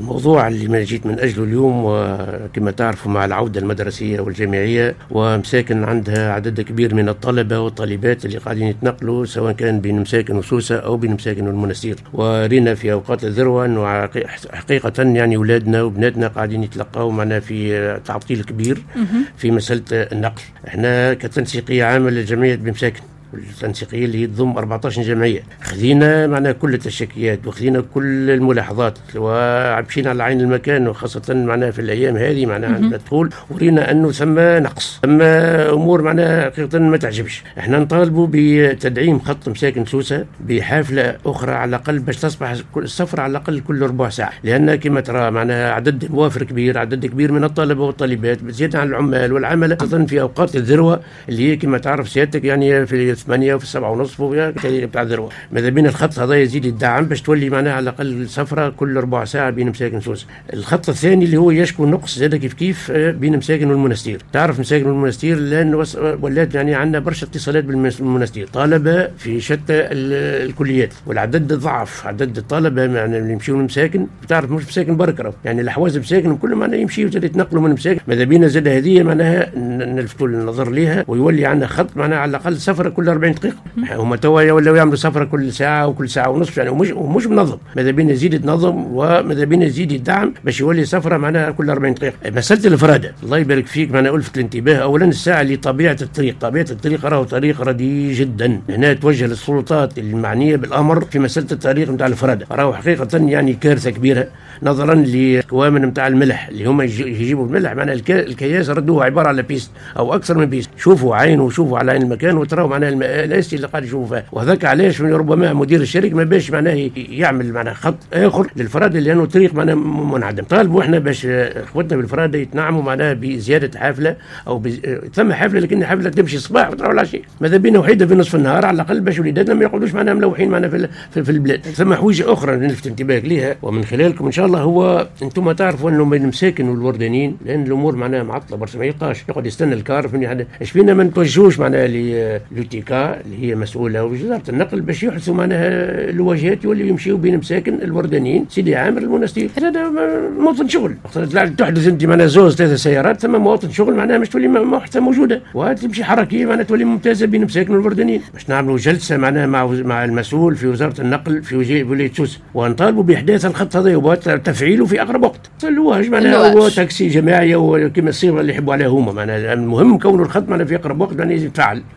الموضوع اللي ما جيت من أجله اليوم، وكما تعرفوا مع العودة المدرسية والجامعية ومساكن عندها عدد كبير من الطلبة والطالبات اللي قاعدين يتنقلوا سواء كان بين مساكن وسوسة أو بين مساكن والمنستير، ورينا في أوقات الذروة أنه حقيقة يعني أولادنا وبناتنا قاعدين يتلقاوا معنا في تعطيل كبير في مسألة النقل. احنا كتنسيقية عامة للجمعية بمساكن، التنسيقية اللي هي تضم 14 جمعية، خذينا معنا كل التشكيات وخذينا كل الملاحظات ومشينا على عين المكان، وخاصة معنا في الأيام هذه معنا عند الدخول ورينا أنه ثم نقص، ثم أمور معنا حقيقة ما تعجبش. احنا نطالبوا بتدعيم خط مساكن سوسة بحافلة أخرى على الأقل باش تصبح السفر على الأقل كل ربع ساعة، لأن كما ترى معنا عدد موافر كبير، عدد كبير من الطلبة والطالبات بزيادة عن العمال والعمل، خاصة في أوقات الذروة اللي هي كما تعرف سيادتك يعني في 8 وفي 7:30 وفي بتاع الذروة. ماذا بين الخط هذا يزيد يدعم باش تولي معناها على الأقل سفرة كل ربع ساعة بين مساكن سوسة. الخط الثاني اللي هو يشكو نقص زاد كيف بين مساكن والمنستير. تعرف مساكن والمنستير لأن ولات يعني عندنا برشا اتصالات بالمنستير، طلبة في شتى الكليات، والعدد ضعف عدد الطلبة يعني اللي يمشيوا للمساكن. بتعرف مش مساكن بركة يعني الحواز مساكن كل معناها يمشيوا يتنقلوا من مساكن. ماذا بينا زاد هذه معناها نلفتوا النظر ليها ويولي عندنا خط معناها على الأقل سفرة كل 40 دقيقة. هما توا ولاو يعملوا سفرة كل ساعة وكل ساعة ونصف يعني ومش منظم. ماذا بينا يزيد يتنظم وماذا بينا يزيد يدعم باش يولي سفرة معناها كل 40 دقيقة. مسألة الإفرادة الله يبارك فيك معناها ألفت الانتباه أولا الساعة لطبيعة الطريق. طبيعة الطريق راهو طريق رديء جدا. هنا توجه للسلطات المعنية بالأمر في مسألة الطريق نتاع الإفرادة، راهو حقيقة يعني كارثة كبيرة نظرا لكوامن نتاع الملح اللي هما يجيبوا الملح معناها الكياس ردوها عبارة على بيست أو أكثر من بيست. شوفوا عينوا شوفوا على عين المكان وتراوا معناها الأسي اللي قاعد يشوفوا فيها، وهذاك علاش ربما مدير الشركة ما باش معناه يعمل معناه خط آخر للفرادة لأنه الطريق معناه منعدم. طالبوا احنا باش اخوتنا بالفرادة يتنعموا معناه بزيادة حافلة أو ثم حافلة لكن حافلة تمشي صباح وتروح العشية، ماذا بينا وحيدة في نصف النهار على الأقل باش وليداتنا ما يقعدوش معناه ملوحين معناه في البلاد. ثم حويجة أخرى نلفت انتباهك ليها ومن خلالكم إن شاء الله، هو أنتم تعرفوا أنه بين المساكن والوردانيين لأن الأمور معناها معطلة برشا ما يلقاش يقعد يستنى الكار فين هذا. ايش فينا ما نتوجهوش معناها للوتيكا اللي هي مسؤولة ووزارة النقل باش يحدثوا معناها الواجهات يوليوا يمشيوا بين مساكن الوردانيين سيدي عامر المنستير. هذا موطن شغل تحدث أنت معناها زوز 3 سيارات ثم مواطن شغل معناها مش تولي محطة موجودة وتمشي حركية معناها تولي ممتازة بين مساكن والوردانيين. باش نعملوا جلسة معناها مع المسؤول في وزارة النقل في ولاية سوسة ونطالبوا بإحداث الخط هذا وتفعيله في أقرب وقت. الواج معناها هو تاكسي جماعي وكما الصيغة اللي يحبوا عليها هما معناها المهم كون الخط معناها في أقرب وقت معناها يتفعل.